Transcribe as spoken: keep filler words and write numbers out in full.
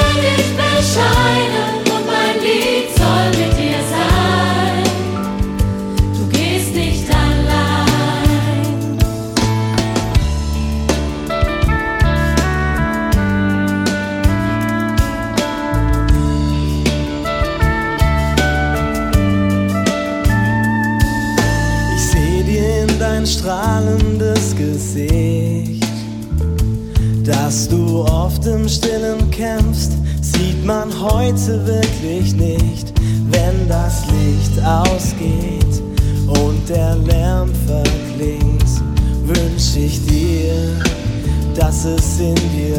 dich bescheiden und mein Lied soll mit dir sein. Du gehst nicht allein. Ich seh dir in dein strahlendes Gesicht. Dass du oft im Stillen kämpfst, sieht man heute wirklich nicht. Wenn das Licht ausgeht und der Lärm verklingt, wünsch ich dir, dass es in dir